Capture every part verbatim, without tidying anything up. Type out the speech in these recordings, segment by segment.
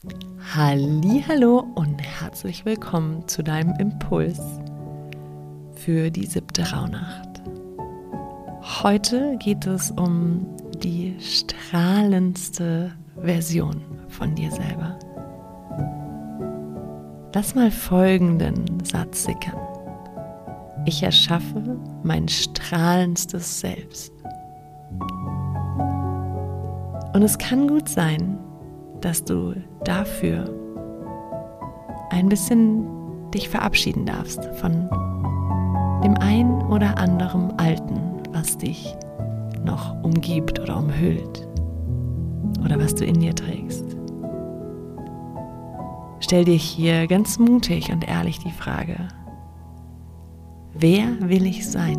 Hallihallo und herzlich willkommen zu deinem Impuls für die siebte Rauhnacht. Heute geht es um die strahlendste Version von dir selber. Lass mal folgenden Satz sickern. Ich erschaffe mein strahlendstes Selbst. Und es kann gut sein, dass du dafür ein bisschen dich verabschieden darfst von dem ein oder anderen Alten, was dich noch umgibt oder umhüllt oder was du in dir trägst. Stell dir hier ganz mutig und ehrlich die Frage: Wer will ich sein?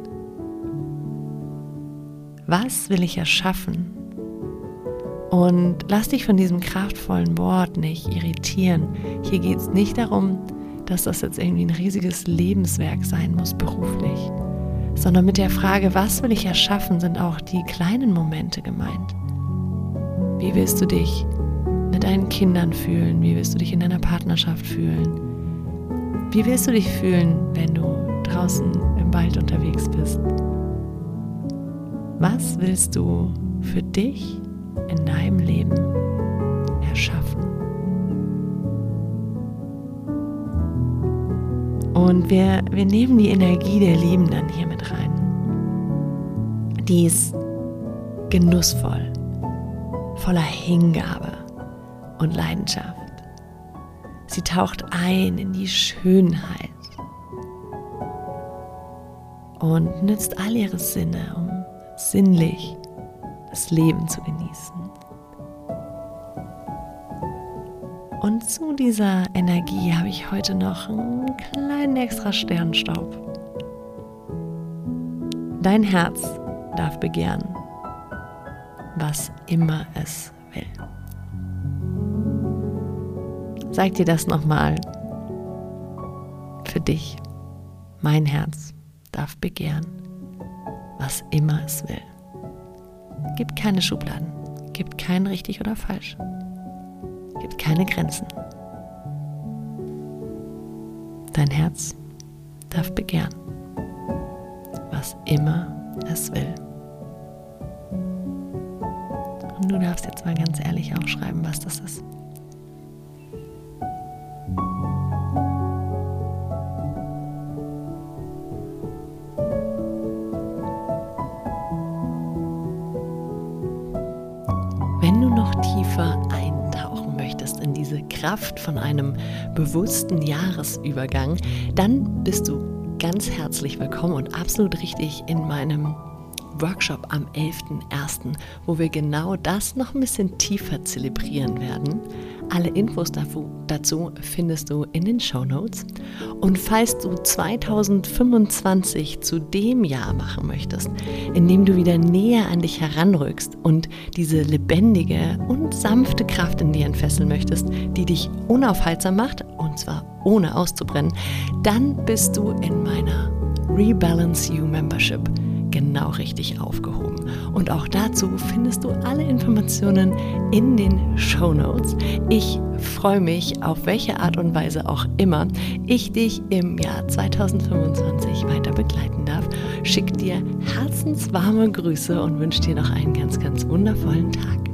Was will ich erschaffen? Und lass dich von diesem kraftvollen Wort nicht irritieren. Hier geht es nicht darum, dass das jetzt irgendwie ein riesiges Lebenswerk sein muss, beruflich. Sondern mit der Frage, was will ich erschaffen, sind auch die kleinen Momente gemeint. Wie willst du dich mit deinen Kindern fühlen? Wie willst du dich in deiner Partnerschaft fühlen? Wie willst du dich fühlen, wenn du draußen im Wald unterwegs bist? Was willst du für dich in deinem Leben erschaffen? Und wir, wir nehmen die Energie der Liebenden hier mit rein. Die ist genussvoll, voller Hingabe und Leidenschaft. Sie taucht ein in die Schönheit und nützt all ihre Sinne, um sinnlich das Leben zu genießen. Und zu dieser Energie habe ich heute noch einen kleinen extra Sternstaub. Dein Herz darf begehren, was immer es will. Sag dir das nochmal für dich. Mein Herz darf begehren, was immer es will. Gibt keine Schubladen, gibt kein richtig oder falsch, gibt keine Grenzen. Dein Herz darf begehren, was immer es will. Und du darfst jetzt mal ganz ehrlich aufschreiben, was das ist. Wenn du noch tiefer eintauchen möchtest in diese Kraft von einem bewussten Jahresübergang, dann bist du ganz herzlich willkommen und absolut richtig in meinem Workshop am elften ersten, wo wir genau das noch ein bisschen tiefer zelebrieren werden. Alle Infos dazu findest du in den Shownotes. Und falls du zweitausendfünfundzwanzig zu dem Jahr machen möchtest, in dem du wieder näher an dich heranrückst und diese lebendige und sanfte Kraft in dir entfesseln möchtest, die dich unaufhaltsam macht, und zwar ohne auszubrennen, dann bist du in meiner Rebalance You Membership genau richtig aufgehoben. Und auch dazu findest du alle Informationen in den Shownotes. Ich freue mich, auf welche Art und Weise auch immer ich dich im Jahr zweitausendfünfundzwanzig weiter begleiten darf. Schick dir herzenswarme Grüße und wünsche dir noch einen ganz, ganz wundervollen Tag.